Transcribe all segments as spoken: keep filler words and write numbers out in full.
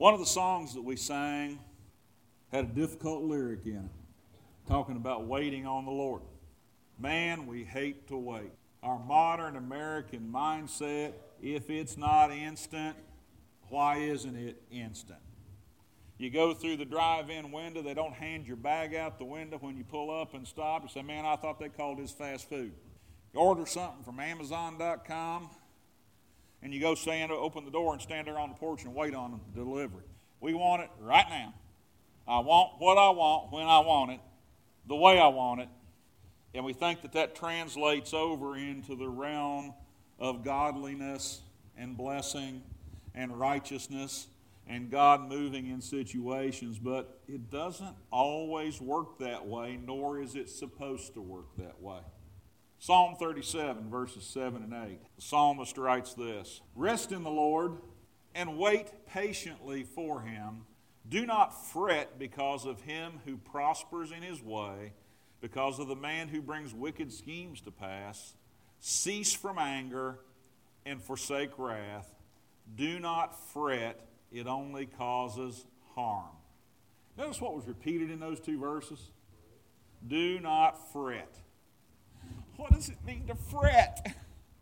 One of the songs that we sang had a difficult lyric in it, talking about waiting on the Lord. Man, we hate to wait. Our modern American mindset, if it's not instant, why isn't it instant? You go through the drive-in window, they don't hand your bag out the window when you pull up and stop. You say, man, I thought they called this fast food. You order something from Amazon dot com, and you go stand, open the door and stand there on the porch and wait on the delivery. We want it right now. I want what I want when I want it, the way I want it. And we think that that translates over into the realm of godliness and blessing and righteousness and God moving in situations. But it doesn't always work that way, nor is it supposed to work that way. Psalm thirty-seven, verses seven and eight. The psalmist writes this: Rest in the Lord and wait patiently for him. Do not fret because of him who prospers in his way, because of the man who brings wicked schemes to pass. Cease from anger and forsake wrath. Do not fret, it only causes harm. Notice what was repeated in those two verses. Do not fret. What does it mean to fret?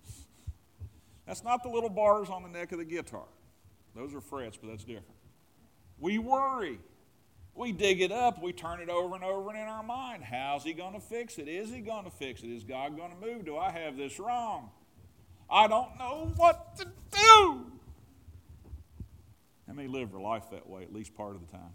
That's not the little bars on the neck of the guitar. Those are frets, but that's different. We worry. We dig it up. We turn it over and over in our mind. How's he going to fix it? Is he going to fix it? Is God going to move? Do I have this wrong? I don't know what to do. How many live their life that way at least part of the time?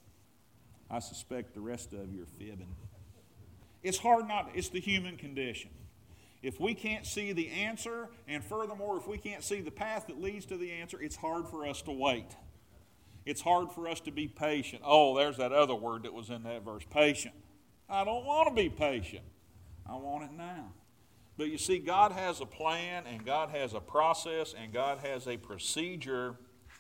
I suspect the rest of you are fibbing. It's hard not, it's the human condition. If we can't see the answer, and furthermore, if we can't see the path that leads to the answer, it's hard for us to wait. It's hard for us to be patient. Oh, there's that other word that was in that verse, patient. I don't want to be patient. I want it now. But you see, God has a plan, and God has a process, and God has a procedure,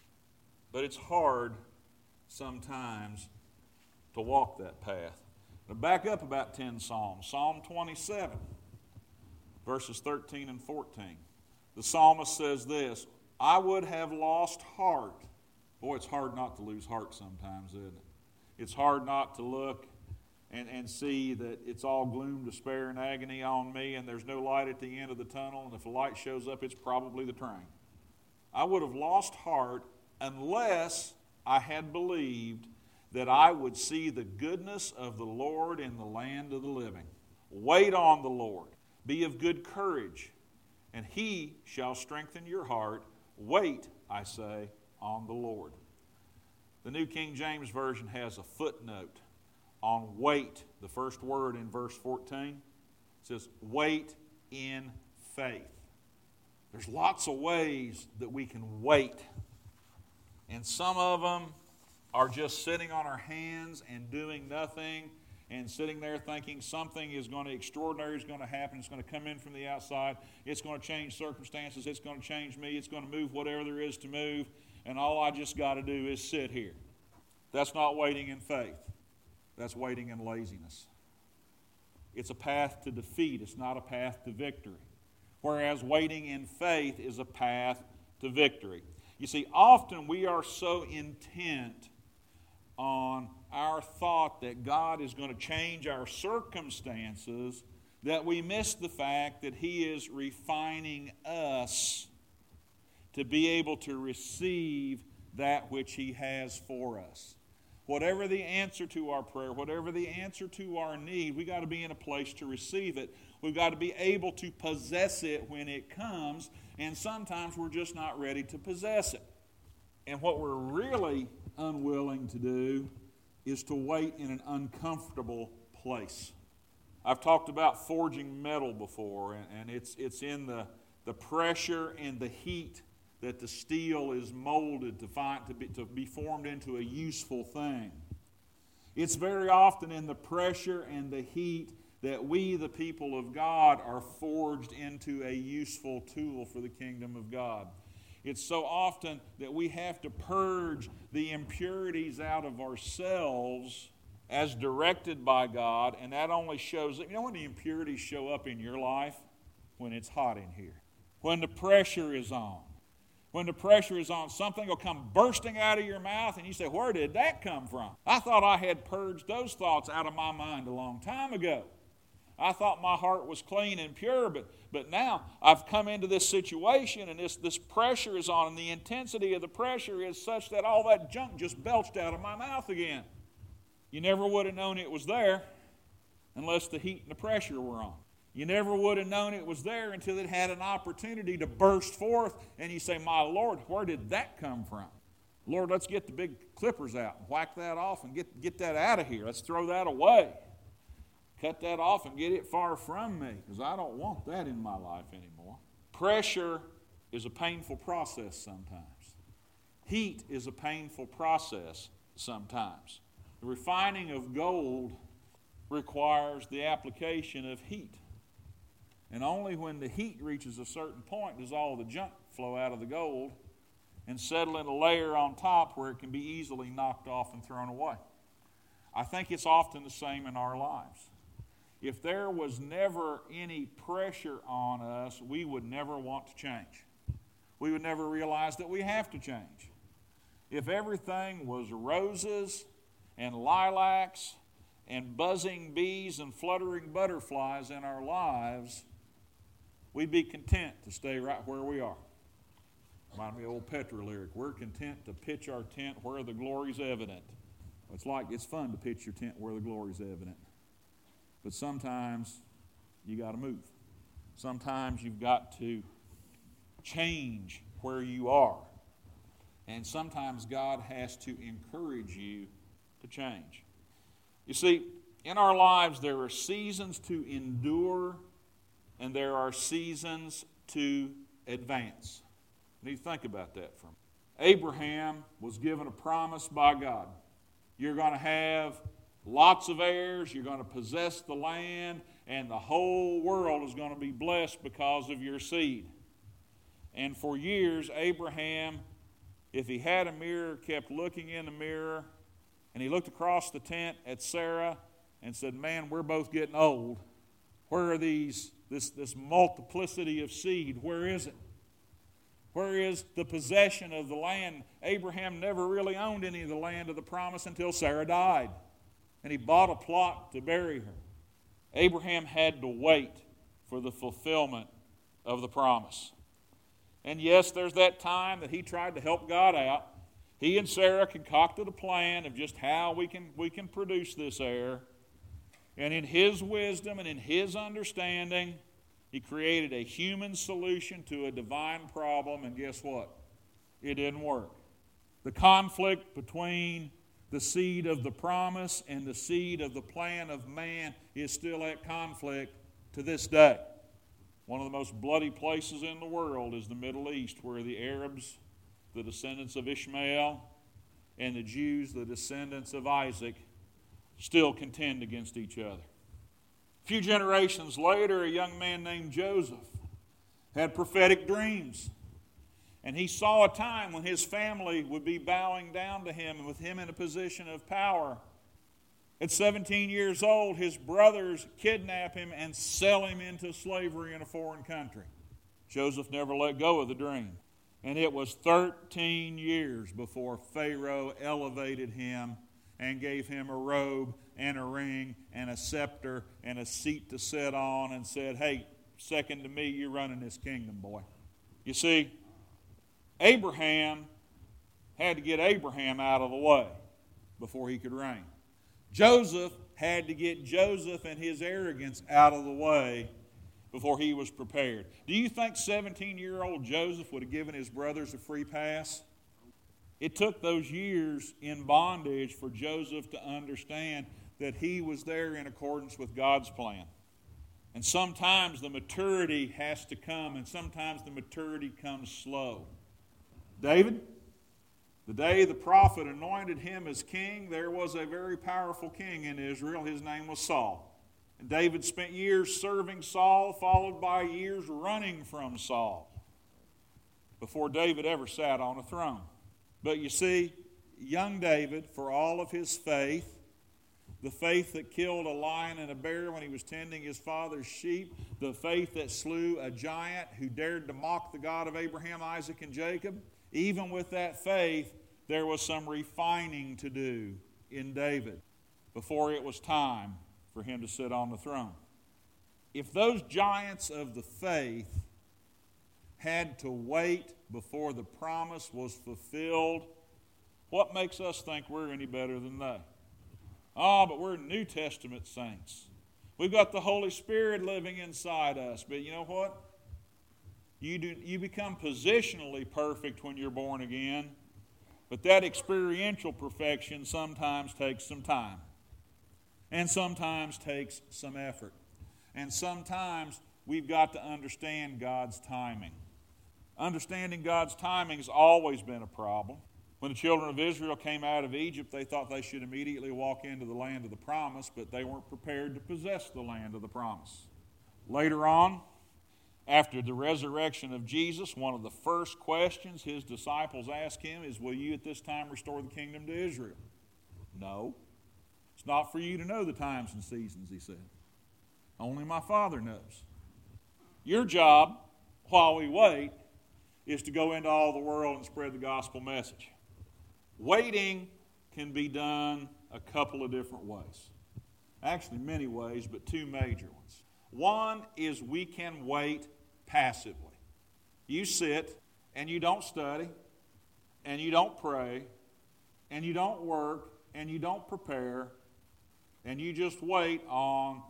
but it's hard sometimes to walk that path. Now back up about ten Psalms. Psalm twenty-seven, verses thirteen and fourteen. The psalmist says this: I would have lost heart. Boy, it's hard not to lose heart sometimes, isn't it? It's hard not to look and, and see that it's all gloom, despair, and agony on me, and there's no light at the end of the tunnel, and if a light shows up, it's probably the train. I would have lost heart unless I had believed that I would see the goodness of the Lord in the land of the living. Wait on the Lord. Be of good courage, and he shall strengthen your heart. Wait, I say, on the Lord. The New King James Version has a footnote on wait. The first word in verse fourteen says, wait in faith. There's lots of ways that we can wait. And some of them are just sitting on our hands and doing nothing and sitting there thinking something is going to, extraordinary is going to happen. It's going to come in from the outside. It's going to change circumstances. It's going to change me. It's going to move whatever there is to move. And all I just got to do is sit here. That's not waiting in faith. That's waiting in laziness. It's a path to defeat. It's not a path to victory. Whereas waiting in faith is a path to victory. You see, often we are so intent on our thought that God is going to change our circumstances that we miss the fact that He is refining us to be able to receive that which He has for us. Whatever the answer to our prayer, whatever the answer to our need, we've got to be in a place to receive it. We've got to be able to possess it when it comes, and sometimes we're just not ready to possess it. And what we're really unwilling to do is to wait in an uncomfortable place. I've talked about forging metal before, and, and it's, it's in the, the pressure and the heat that the steel is molded to, find, to, be, to be formed into a useful thing. It's very often in the pressure and the heat that we, the people of God, are forged into a useful tool for the kingdom of God. It's so often that we have to purge the impurities out of ourselves as directed by God, and that only shows, you know when the impurities show up in your life? When it's hot in here. When the pressure is on. When the pressure is on, something will come bursting out of your mouth, and you say, where did that come from? I thought I had purged those thoughts out of my mind a long time ago. I thought my heart was clean and pure, but, but now I've come into this situation, and this, this pressure is on, and the intensity of the pressure is such that all that junk just belched out of my mouth again. You never would have known it was there unless the heat and the pressure were on. You never would have known it was there until it had an opportunity to burst forth, and you say, my Lord, where did that come from? Lord, let's get the big clippers out and whack that off and get, get that out of here. Let's throw that away. Cut that off and get it far from me, because I don't want that in my life anymore. Pressure is a painful process sometimes. Heat is a painful process sometimes. The refining of gold requires the application of heat. And only when the heat reaches a certain point does all the junk flow out of the gold and settle in a layer on top where it can be easily knocked off and thrown away. I think it's often the same in our lives. If there was never any pressure on us, we would never want to change. We would never realize that we have to change. If everything was roses and lilacs and buzzing bees and fluttering butterflies in our lives, we'd be content to stay right where we are. Remind me of the old Petra lyric, we're content to pitch our tent where the glory's evident. It's like, it's fun to pitch your tent where the glory's evident. But sometimes you got to move. Sometimes you've got to change where you are. And sometimes God has to encourage you to change. You see, in our lives there are seasons to endure and there are seasons to advance. You need to think about that for a minute. Abraham was given a promise by God. You're going to have lots of heirs, you're going to possess the land, and the whole world is going to be blessed because of your seed. And for years, Abraham, if he had a mirror, kept looking in the mirror, and he looked across the tent at Sarah and said, man, we're both getting old. Where are these, this, this multiplicity of seed? Where is it? Where is the possession of the land? Abraham never really owned any of the land of the promise until Sarah died. And he bought a plot to bury her. Abraham had to wait for the fulfillment of the promise. And yes, there's that time that he tried to help God out. He and Sarah concocted a plan of just how we can, we can produce this heir. And in his wisdom and in his understanding, he created a human solution to a divine problem. And guess what? It didn't work. The conflict between the seed of the promise and the seed of the plan of man is still at conflict to this day. One of the most bloody places in the world is the Middle East, where the Arabs, the descendants of Ishmael, and the Jews, the descendants of Isaac, still contend against each other. A few generations later, a young man named Joseph had prophetic dreams. And he saw a time when his family would be bowing down to him and with him in a position of power. At seventeen years old, his brothers kidnap him and sell him into slavery in a foreign country. Joseph never let go of the dream. And it was thirteen years before Pharaoh elevated him and gave him a robe and a ring and a scepter and a seat to sit on and said, hey, second to me, you're running this kingdom, boy. You see, Abraham had to get Abraham out of the way before he could reign. Joseph had to get Joseph and his arrogance out of the way before he was prepared. Do you think seventeen-year-old Joseph would have given his brothers a free pass? It took those years in bondage for Joseph to understand that he was there in accordance with God's plan. And sometimes the maturity has to come, and sometimes the maturity comes slow. David, the day the prophet anointed him as king, there was a very powerful king in Israel. His name was Saul. And David spent years serving Saul, followed by years running from Saul, before David ever sat on a throne. But you see, young David, for all of his faith, the faith that killed a lion and a bear when he was tending his father's sheep, the faith that slew a giant who dared to mock the God of Abraham, Isaac, and Jacob. Even with that faith, there was some refining to do in David before it was time for him to sit on the throne. If those giants of the faith had to wait before the promise was fulfilled, what makes us think we're any better than they? Oh, but we're New Testament saints. We've got the Holy Spirit living inside us. But you know what? You do, you become positionally perfect when you're born again. But that experiential perfection sometimes takes some time. And sometimes takes some effort. And sometimes we've got to understand God's timing. Understanding God's timing has always been a problem. When the children of Israel came out of Egypt, they thought they should immediately walk into the land of the promise, but they weren't prepared to possess the land of the promise. Later on, after the resurrection of Jesus, one of the first questions his disciples asked him is, will you at this time restore the kingdom to Israel? No. It's not for you to know the times and seasons, he said. Only my Father knows. Your job, while we wait, is to go into all the world and spread the gospel message. Waiting can be done a couple of different ways. Actually, many ways, but two major ones. One is we can wait passively. You sit and you don't study, and you don't pray, and you don't work, and you don't prepare, and you just wait on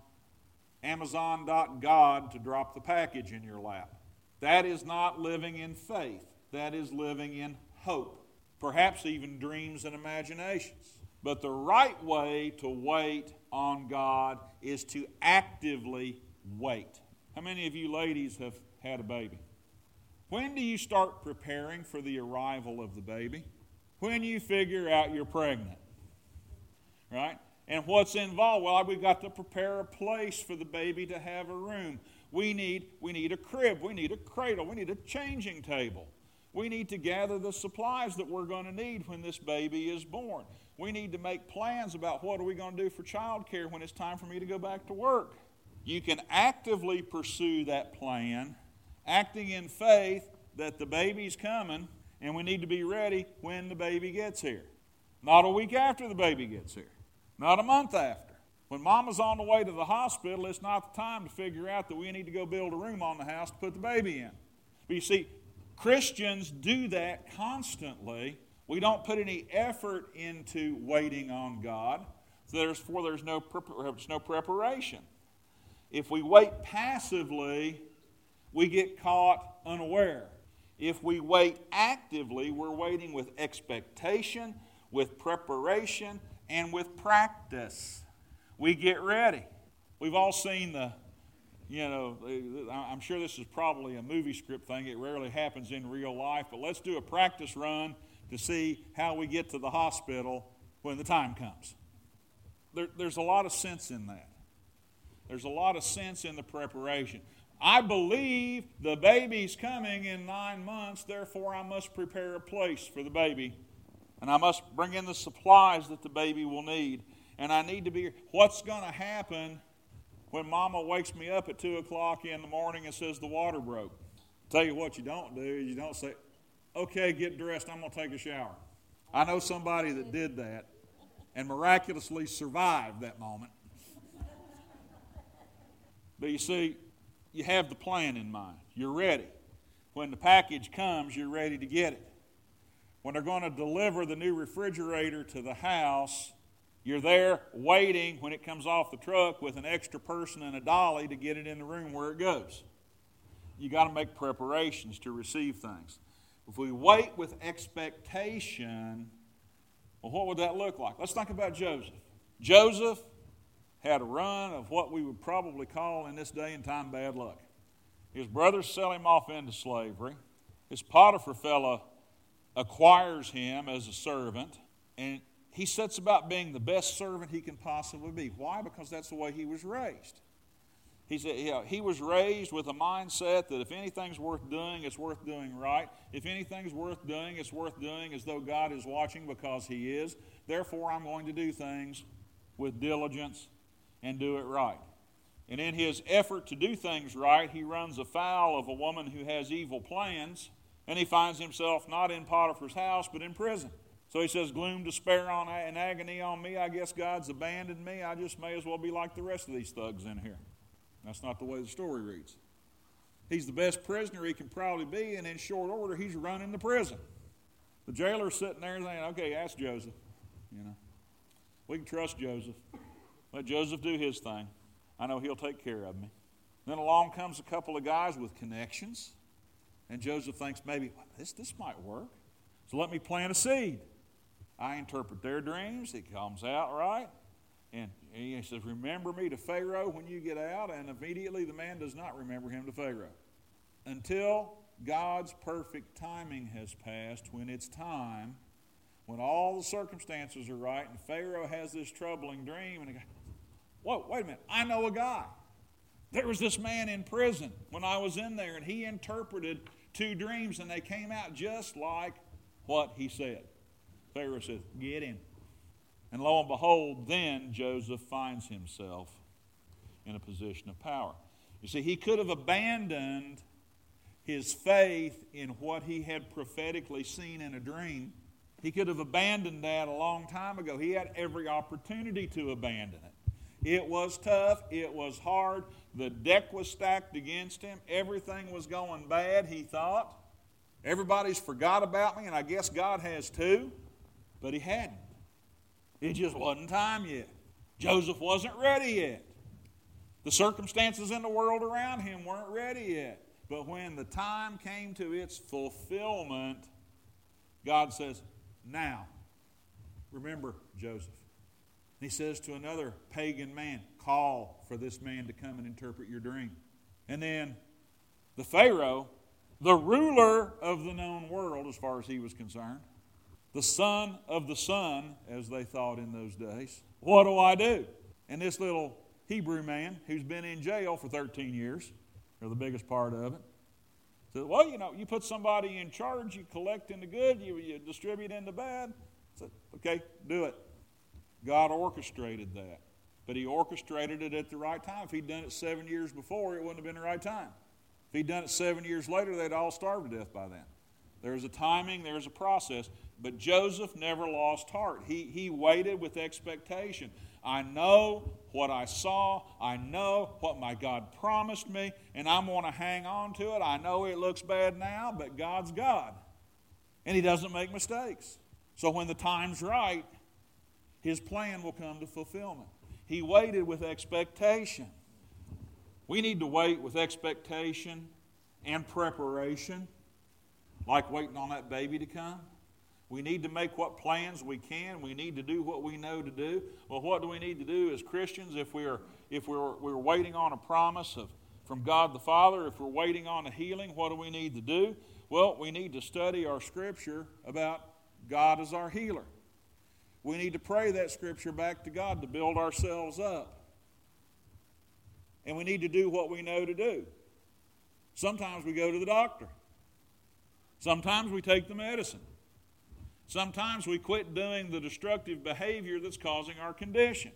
Amazon dot God to drop the package in your lap. That is not living in faith. That is living in hope. Perhaps even dreams and imaginations. But the right way to wait on God is to actively wait. How many of you ladies have had a baby? When do you start preparing for the arrival of the baby? When you figure out you're pregnant. Right? And what's involved? Well, we've got to prepare a place for the baby to have a room. We need, we need a crib. We need a cradle. We need a changing table. We need to gather the supplies that we're going to need when this baby is born. We need to make plans about what are we going to do for child care when it's time for me to go back to work. You can actively pursue that plan, acting in faith that the baby's coming and we need to be ready when the baby gets here. Not a week after the baby gets here. Not a month after. When mama's on the way to the hospital, it's not the time to figure out that we need to go build a room on the house to put the baby in. But you see, Christians do that constantly. We don't put any effort into waiting on God. Therefore, there's no, there's no preparation. If we wait passively, we get caught unaware. If we wait actively, we're waiting with expectation, with preparation, and with practice. We get ready. We've all seen the You know, I'm sure this is probably a movie script thing. It rarely happens in real life. But let's do a practice run to see how we get to the hospital when the time comes. There, there's a lot of sense in that. There's a lot of sense in the preparation. I believe the baby's coming in nine months. Therefore, I must prepare a place for the baby. And I must bring in the supplies that the baby will need. And I need to be, what's going to happen when mama wakes me up at two o'clock in the morning and says the water broke? Tell you what you don't do is you don't say, okay, get dressed, I'm going to take a shower. I know somebody that did that and miraculously survived that moment. But you see, you have the plan in mind. You're ready. When the package comes, you're ready to get it. When they're going to deliver the new refrigerator to the house, you're there waiting when it comes off the truck with an extra person and a dolly to get it in the room where it goes. You got to make preparations to receive things. If we wait with expectation, well, what would that look like? Let's think about Joseph. Joseph had a run of what we would probably call in this day and time bad luck. His brothers sell him off into slavery. His Potiphar fellow acquires him as a servant, and he sets about being the best servant he can possibly be. Why? Because that's the way he was raised. He said, you know, he was raised with a mindset that if anything's worth doing, it's worth doing right. If anything's worth doing, it's worth doing as though God is watching, because he is. Therefore, I'm going to do things with diligence and do it right. And in his effort to do things right, he runs afoul of a woman who has evil plans, and he finds himself not in Potiphar's house, but in prison. So he says, gloom, despair, on, and agony on me. I guess God's abandoned me. I just may as well be like the rest of these thugs in here. That's not the way the story reads. He's the best prisoner he can probably be, and in short order, he's running the prison. The jailer's sitting there saying, okay, ask Joseph. You know, we can trust Joseph. Let Joseph do his thing. I know he'll take care of me. Then along comes a couple of guys with connections, and Joseph thinks maybe this, this might work. So let me plant a seed. I interpret their dreams. It comes out right. And he says, remember me to Pharaoh when you get out. And immediately the man does not remember him to Pharaoh. Until God's perfect timing has passed, when it's time, when all the circumstances are right, and Pharaoh has this troubling dream, and he goes, whoa, wait a minute, I know a guy. There was this man in prison when I was in there, and he interpreted two dreams, and they came out just like what he said. Pharaoh says, get him. And lo and behold, then Joseph finds himself in a position of power. You see, he could have abandoned his faith in what he had prophetically seen in a dream. He could have abandoned that a long time ago. He had every opportunity to abandon it. It was tough. It was hard. The deck was stacked against him. Everything was going bad, he thought. Everybody's forgot about me, and I guess God has too. But he hadn't. It just wasn't time yet. Joseph wasn't ready yet. The circumstances in the world around him weren't ready yet. But when the time came to its fulfillment, God says, now, remember Joseph. He says to another pagan man, call for this man to come and interpret your dream. And then the Pharaoh, the ruler of the known world as far as he was concerned, the son of the sun, as they thought in those days, what do I do? And this little Hebrew man who's been in jail for thirteen years, or the biggest part of it, said, well, you know, you put somebody in charge, you collect in the good, you, you distribute in the bad. I said, okay, do it. God orchestrated that. But he orchestrated it at the right time. If he'd done it seven years before, it wouldn't have been the right time. If he'd done it seven years later, they'd all starved to death by then. There's a timing, there's a process. But Joseph never lost heart. He, he waited with expectation. I know what I saw. I know what my God promised me, and I'm going to hang on to it. I know it looks bad now, but God's God, and he doesn't make mistakes. So when the time's right, his plan will come to fulfillment. He waited with expectation. We need to wait with expectation and preparation, like waiting on that baby to come. We need to make what plans we can. We need to do what we know to do. Well, what do we need to do as Christians if we're if we're we're waiting on a promise of from God the Father? If we're waiting on a healing, what do we need to do? Well, we need to study our Scripture about God as our healer. We need to pray that Scripture back to God to build ourselves up. And we need to do what we know to do. Sometimes we go to the doctor. Sometimes we take the medicine. Sometimes we quit doing the destructive behavior that's causing our condition.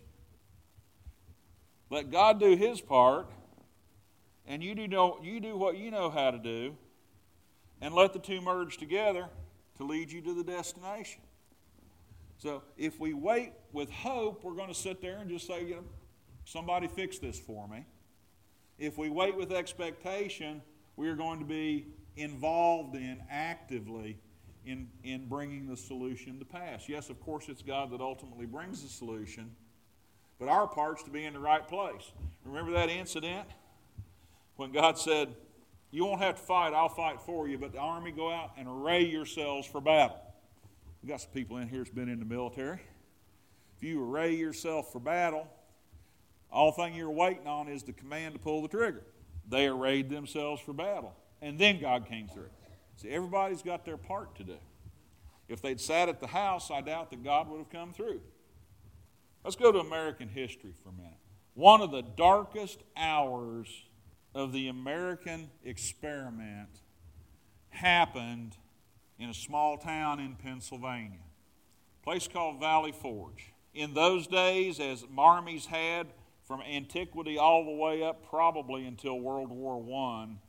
Let God do his part, and you do, know, you do what you know how to do, and let the two merge together to lead you to the destination. So if we wait with hope, we're going to sit there and just say, you know, somebody fix this for me. If we wait with expectation, we are going to be involved in actively In, in bringing the solution to pass. Yes, of course, it's God that ultimately brings the solution, but our part's to be in the right place. Remember that incident when God said, you won't have to fight, I'll fight for you, but the army, go out and array yourselves for battle. We've got some people in here that's been in the military. If you array yourself for battle, all thing you're waiting on is the command to pull the trigger. They arrayed themselves for battle, and then God came through. See, everybody's got their part to do. If they'd sat at the house, I doubt that God would have come through. Let's go to American history for a minute. One of the darkest hours of the American experiment happened in a small town in Pennsylvania, a place called Valley Forge. In those days, as armies had from antiquity all the way up probably until World War One,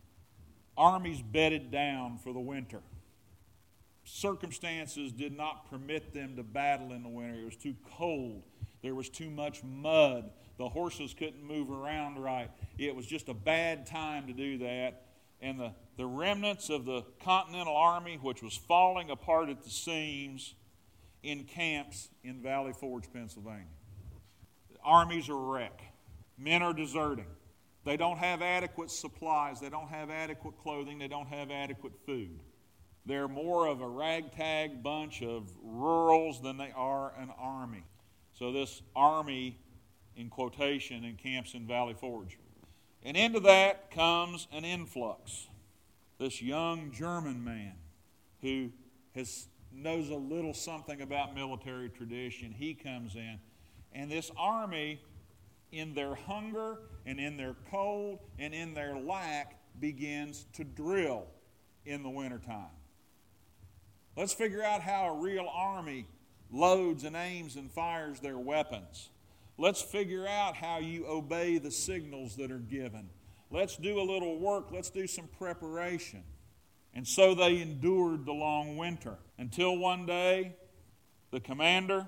armies bedded down for the winter. Circumstances did not permit them to battle in the winter. It was too cold. There was too much mud. The horses couldn't move around right. It was just a bad time to do that. And the, the remnants of the Continental Army, which was falling apart at the seams, in camps in Valley Forge, Pennsylvania. The armies are a wreck. Men are deserting. They don't have adequate supplies. They don't have adequate clothing. They don't have adequate food. They're more of a ragtag bunch of rurals than they are an army. So this army, in quotation, encamps in Valley Forge. And into that comes an influx. This young German man who has knows a little something about military tradition, he comes in. And this army, in their hunger and in their cold and in their lack, begins to drill in the wintertime. Let's figure out how a real army loads and aims and fires their weapons. Let's figure out how you obey the signals that are given. Let's do a little work. Let's do some preparation. And so they endured the long winter until one day the commander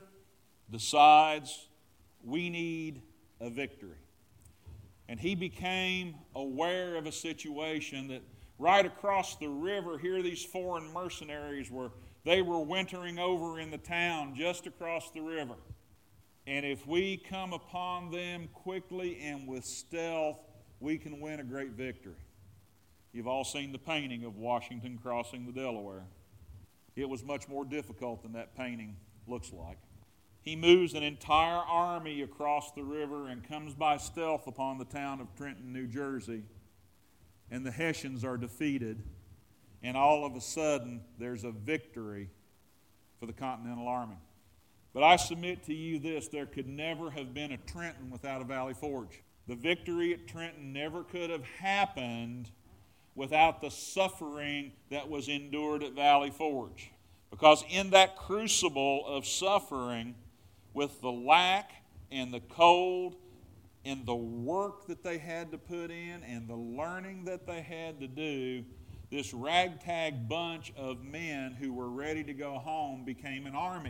decides we need a victory. And he became aware of a situation that right across the river, here these foreign mercenaries were, they were wintering over in the town just across the river. And if we come upon them quickly and with stealth, we can win a great victory. You've all seen the painting of Washington crossing the Delaware. It was much more difficult than that painting looks like. He moves an entire army across the river and comes by stealth upon the town of Trenton, New Jersey. And the Hessians are defeated. And all of a sudden, there's a victory for the Continental Army. But I submit to you this, there could never have been a Trenton without a Valley Forge. The victory at Trenton never could have happened without the suffering that was endured at Valley Forge. Because in that crucible of suffering, with the lack and the cold and the work that they had to put in and the learning that they had to do, this ragtag bunch of men who were ready to go home became an army.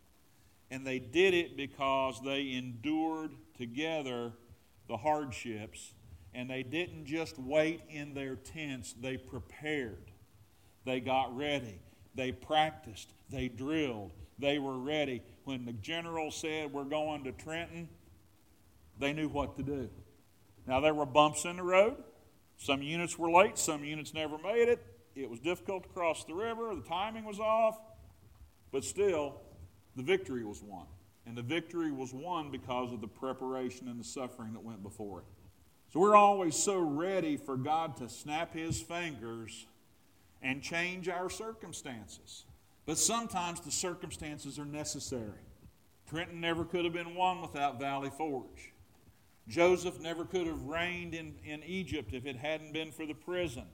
And they did it because they endured together the hardships. And they didn't just wait in their tents. They prepared. They got ready. They practiced. They drilled. They were ready. When the general said, we're going to Trenton, they knew what to do. Now, there were bumps in the road. Some units were late. Some units never made it. It was difficult to cross the river. The timing was off. But still, the victory was won. And the victory was won because of the preparation and the suffering that went before it. So we're always so ready for God to snap His fingers and change our circumstances. But sometimes the circumstances are necessary. Trenton never could have been won without Valley Forge. Joseph never could have reigned in, in Egypt if it hadn't been for the prison.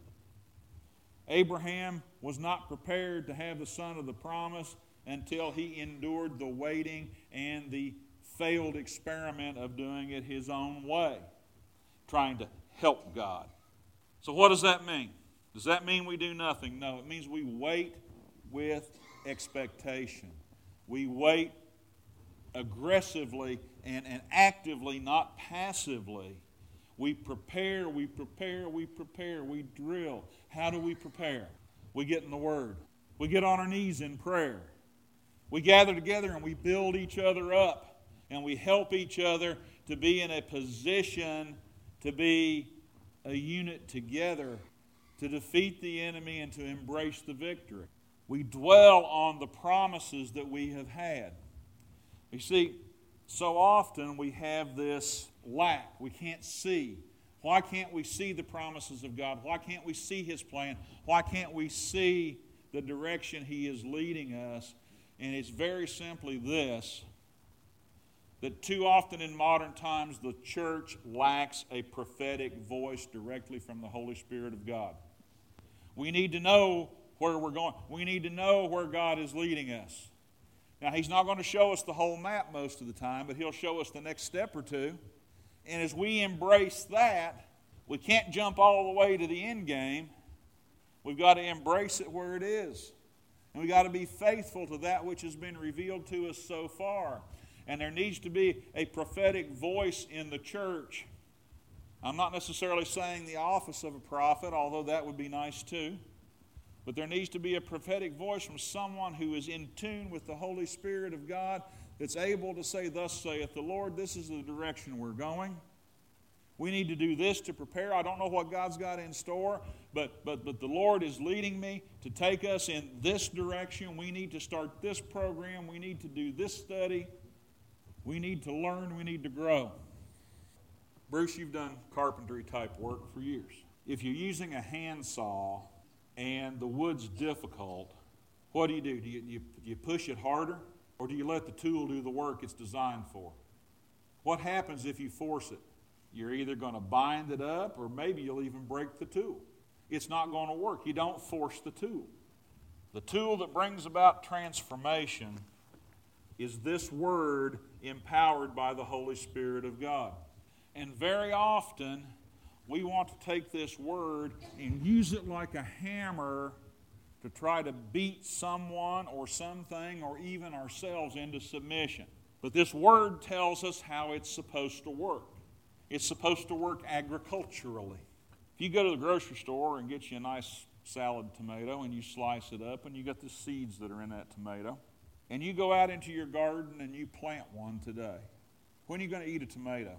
Abraham was not prepared to have the son of the promise until he endured the waiting and the failed experiment of doing it his own way, trying to help God. So what does that mean? Does that mean we do nothing? No, it means we wait with expectation. We wait aggressively and, and actively, not passively. We prepare, we prepare, we prepare, we drill. How do we prepare? We get in the Word. We get on our knees in prayer. We gather together and we build each other up. And we help each other to be in a position to be a unit together to defeat the enemy and to embrace the victory. We dwell on the promises that we have had. You see, so often we have this lack. We can't see. Why can't we see the promises of God? Why can't we see His plan? Why can't we see the direction He is leading us? And it's very simply this, that too often in modern times the church lacks a prophetic voice directly from the Holy Spirit of God. We need to know where we're going. We need to know where God is leading us. Now, He's not going to show us the whole map most of the time, but He'll show us the next step or two. And as we embrace that, we can't jump all the way to the end game. We've got to embrace it where it is. And we've got to be faithful to that which has been revealed to us so far. And there needs to be a prophetic voice in the church. I'm not necessarily saying the office of a prophet, although that would be nice too. But there needs to be a prophetic voice from someone who is in tune with the Holy Spirit of God, that's able to say, thus saith the Lord, this is the direction we're going. We need to do this to prepare. I don't know what God's got in store, but, but, but the Lord is leading me to take us in this direction. We need to start this program. We need to do this study. We need to learn. We need to grow. Bruce, you've done carpentry type work for years. If you're using a handsaw and the wood's difficult, what do you do? Do you, you, do you push it harder? Or do you let the tool do the work it's designed for? What happens if you force it? You're either going to bind it up or maybe you'll even break the tool. It's not going to work. You don't force the tool. The tool that brings about transformation is this word empowered by the Holy Spirit of God. And very often we want to take this word and use it like a hammer to try to beat someone or something or even ourselves into submission. But this word tells us how it's supposed to work. It's supposed to work agriculturally. If you go to the grocery store and get you a nice salad tomato and you slice it up and you got the seeds that are in that tomato, and you go out into your garden and you plant one today, when are you going to eat a tomato?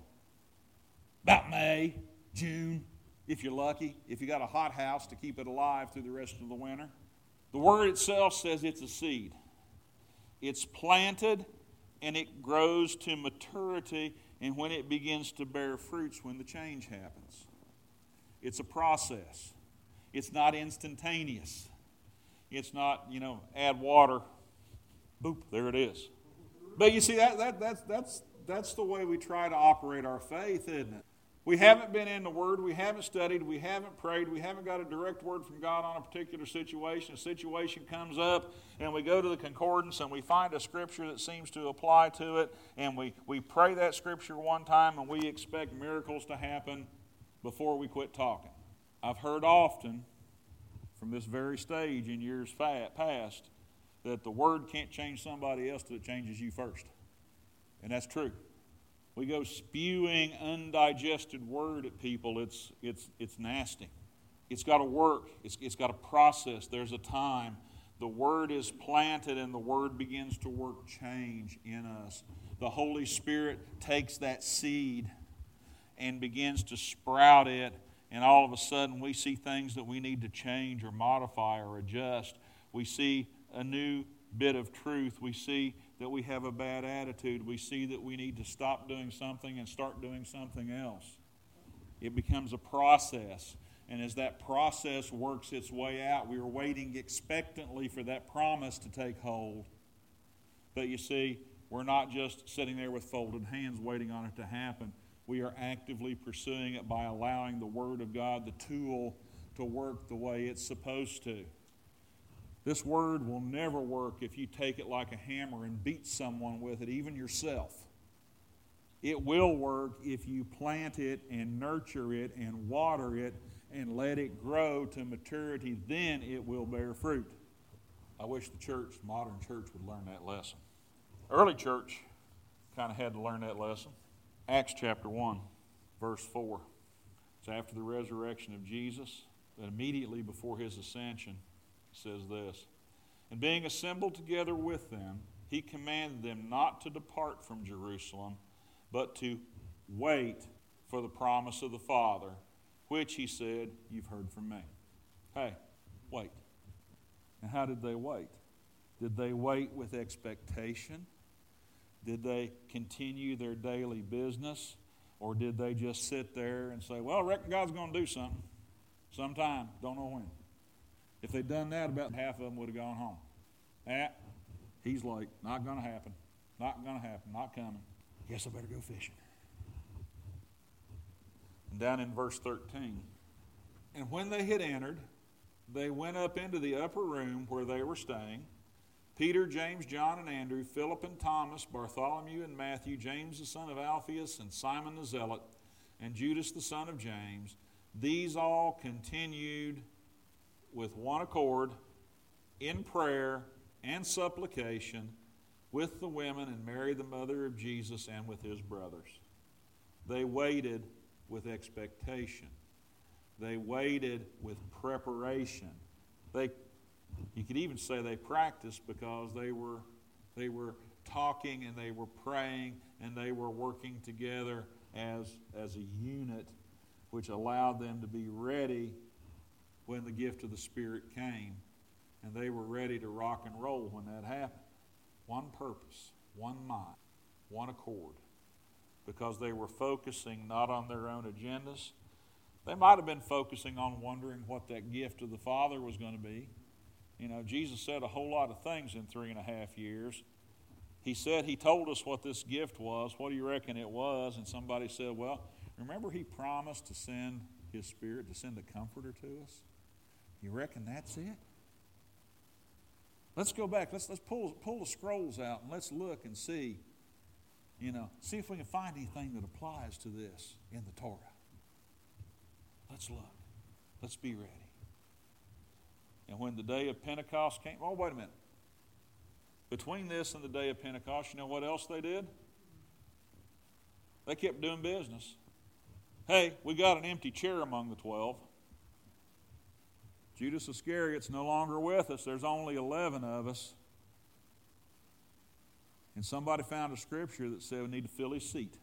About May, June, if you're lucky, if you got a hot house to keep it alive through the rest of the winter. The word itself says it's a seed. It's planted and it grows to maturity, and when it begins to bear fruits, when the change happens. It's a process. It's not instantaneous. It's not, you know, add water, boop, there it is. But you see, that, that that's that's that's the way we try to operate our faith, isn't it? We haven't been in the Word, we haven't studied, we haven't prayed, we haven't got a direct word from God on a particular situation. A situation comes up, and we go to the concordance, and we find a scripture that seems to apply to it, and we, we pray that scripture one time, and we expect miracles to happen before we quit talking. I've heard often from this very stage in years past that the Word can't change somebody else till it changes you first. And that's true. We go spewing undigested word at people, it's it's it's nasty. It's got to work. It's, it's got to process. There's a time. The word is planted and the word begins to work change in us. The Holy Spirit takes that seed and begins to sprout it, and all of a sudden we see things that we need to change or modify or adjust. We see a new bit of truth. We see that we have a bad attitude. We see that we need to stop doing something and start doing something else. It becomes a process. And as that process works its way out, we are waiting expectantly for that promise to take hold. But you see, we're not just sitting there with folded hands waiting on it to happen. We are actively pursuing it by allowing the Word of God, the tool, to work the way it's supposed to. This word will never work if you take it like a hammer and beat someone with it, even yourself. It will work if you plant it and nurture it and water it and let it grow to maturity. Then it will bear fruit. I wish the church, modern church, would learn that lesson. Early church kind of had to learn that lesson. Acts chapter one, verse four. It's after the resurrection of Jesus, but immediately before his ascension, says this, and being assembled together with them, he commanded them not to depart from Jerusalem, but to wait for the promise of the Father, which he said, you've heard from me. Hey, wait. And how did they wait? Did they wait with expectation? Did they continue their daily business? Or did they just sit there and say, well, I reckon God's going to do something sometime, don't know when. If they'd done that, about half of them would have gone home. That, he's like, not going to happen. Not going to happen. Not coming. Guess I better go fishing. And down in verse thirteen, and when they had entered, they went up into the upper room where they were staying, Peter, James, John, and Andrew, Philip and Thomas, Bartholomew and Matthew, James the son of Alphaeus, and Simon the Zealot, and Judas the son of James. These all continued with one accord in prayer and supplication with the women and Mary the mother of Jesus and with his brothers. They waited with expectation. They waited with preparation. They, you could even say they practiced because they were, they were talking and they were praying and they were working together as, as a unit, which allowed them to be ready when the gift of the Spirit came. And they were ready to rock and roll when that happened. One purpose, one mind, one accord. Because they were focusing not on their own agendas. They might have been focusing on wondering what that gift of the Father was going to be. You know, Jesus said a whole lot of things in three and a half years. He said, he told us what this gift was. What do you reckon it was? And somebody said, well, remember he promised to send his Spirit, to send a comforter to us? You reckon that's it? Let's go back. Let's, let's pull, pull the scrolls out and let's look and see, you know, see if we can find anything that applies to this in the Torah. Let's look. Let's be ready. And when the day of Pentecost came, oh, wait a minute. Between this and the day of Pentecost, you know what else they did? They kept doing business. Hey, we got an empty chair among the twelve. Judas Iscariot's no longer with us. There's only eleven of us. And somebody found a scripture that said we need to fill his seat.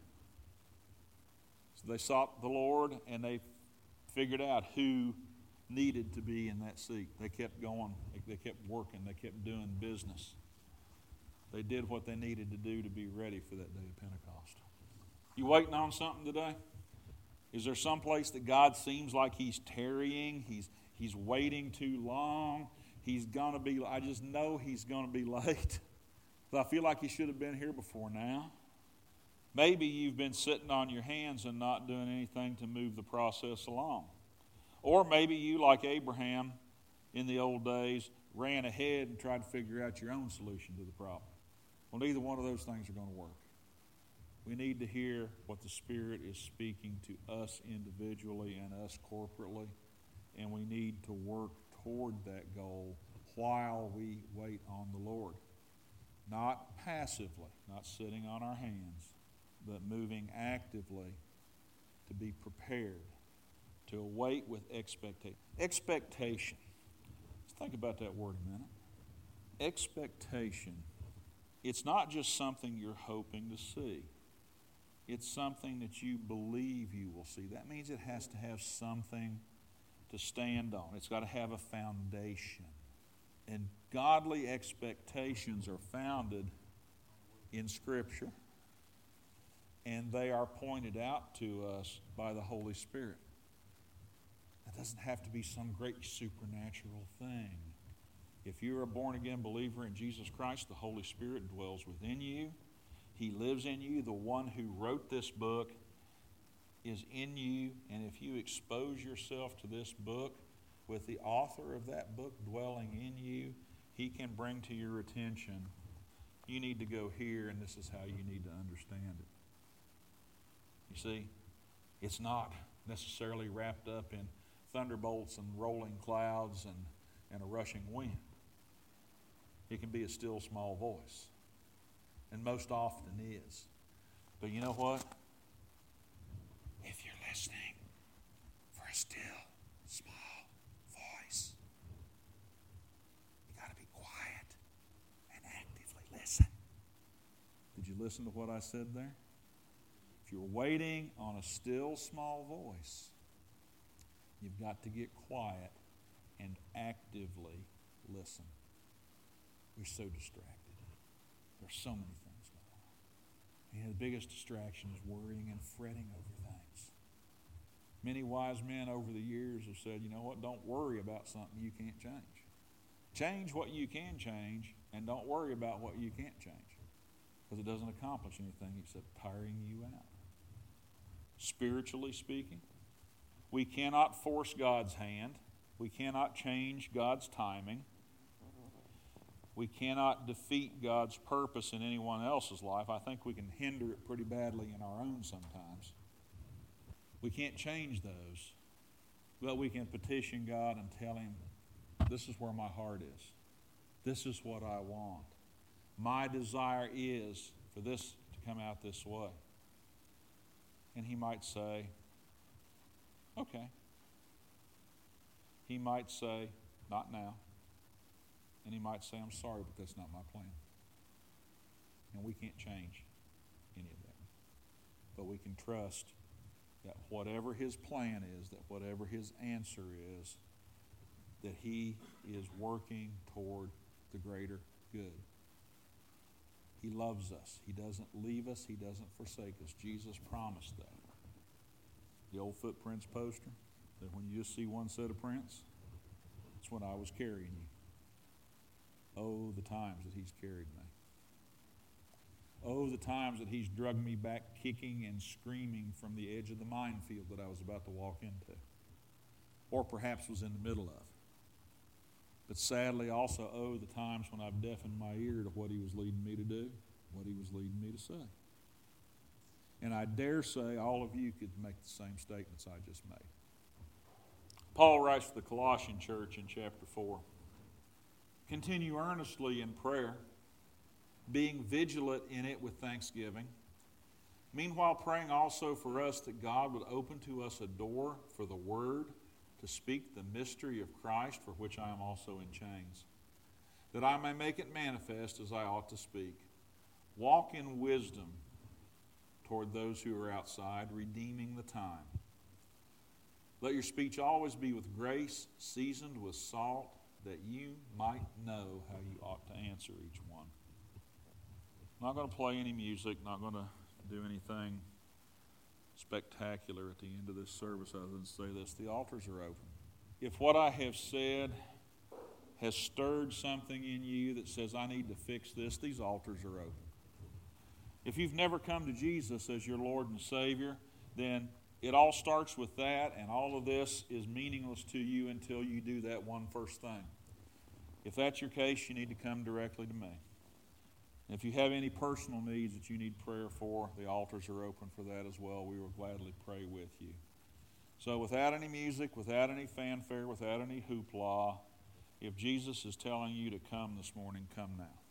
So they sought the Lord and they figured out who needed to be in that seat. They kept going. They kept working. They kept doing business. They did what they needed to do to be ready for that day of Pentecost. You waiting on something today? Is there some place that God seems like he's tarrying? He's He's waiting too long. He's going to be, I just know he's going to be late. I feel like he should have been here before now. Maybe you've been sitting on your hands and not doing anything to move the process along. Or maybe you, like Abraham in the old days, ran ahead and tried to figure out your own solution to the problem. Well, neither one of those things are going to work. We need to hear what the Spirit is speaking to us individually and us corporately. And we need to work toward that goal while we wait on the Lord. Not passively, not sitting on our hands, but moving actively to be prepared, to await with expectation. Expectation. Let's think about that word a minute. Expectation. It's not just something you're hoping to see. It's something that you believe you will see. That means it has to have something to stand on. It's got to have a foundation. And godly expectations are founded in Scripture, and they are pointed out to us by the Holy Spirit. It doesn't have to be some great supernatural thing. If you're a born-again believer in Jesus Christ, the Holy Spirit dwells within you. He lives in you. The one who wrote this book is in you, and if you expose yourself to this book with the author of that book dwelling in you, he can bring to your attention, you need to go here, and this is how you need to understand it. You see, it's not necessarily wrapped up in thunderbolts and rolling clouds and, and a rushing wind. It can be a still small voice, and most often is. But you know what? If you're listening for a still, small voice, you got to be quiet and actively listen. Did you listen to what I said there? If you're waiting on a still, small voice, you've got to get quiet and actively listen. We're so distracted. There's so many things going on. And the biggest distraction is worrying and fretting over things. Many wise men over the years have said, you know what, don't worry about something you can't change. Change what you can change, and don't worry about what you can't change, because it doesn't accomplish anything except tiring you out. Spiritually speaking, we cannot force God's hand. We cannot change God's timing. We cannot defeat God's purpose in anyone else's life. I think we can hinder it pretty badly in our own sometimes. We can't change those. But we can petition God and tell Him, this is where my heart is. This is what I want. My desire is for this to come out this way. And He might say, okay. He might say, not now. And He might say, I'm sorry, but that's not my plan. And we can't change any of that. But we can trust that whatever His plan is, that whatever His answer is, that He is working toward the greater good. He loves us. He doesn't leave us. He doesn't forsake us. Jesus promised that. The old footprints poster, that when you just see one set of prints, that's when I was carrying you. Oh, the times that He's carried me. Oh, the times that He's dragged me back kicking and screaming from the edge of the minefield that I was about to walk into. Or perhaps was in the middle of. But sadly also oh, the times when I've deafened my ear to what He was leading me to do, what He was leading me to say. And I dare say all of you could make the same statements I just made. Paul writes to the Colossian church in chapter four. Continue earnestly in prayer, being vigilant in it with thanksgiving. Meanwhile, praying also for us that God would open to us a door for the word to speak the mystery of Christ, for which I am also in chains, that I may make it manifest as I ought to speak. Walk in wisdom toward those who are outside, redeeming the time. Let your speech always be with grace, seasoned with salt, that you might know how you ought to answer each one. I'm not going to play any music, not going to do anything spectacular at the end of this service other than say this. The altars are open. If what I have said has stirred something in you that says, I need to fix this, these altars are open. If you've never come to Jesus as your Lord and Savior, then it all starts with that, and all of this is meaningless to you until you do that one first thing. If that's your case, you need to come directly to me. If you have any personal needs that you need prayer for, the altars are open for that as well. We will gladly pray with you. So without any music, without any fanfare, without any hoopla, if Jesus is telling you to come this morning, come now.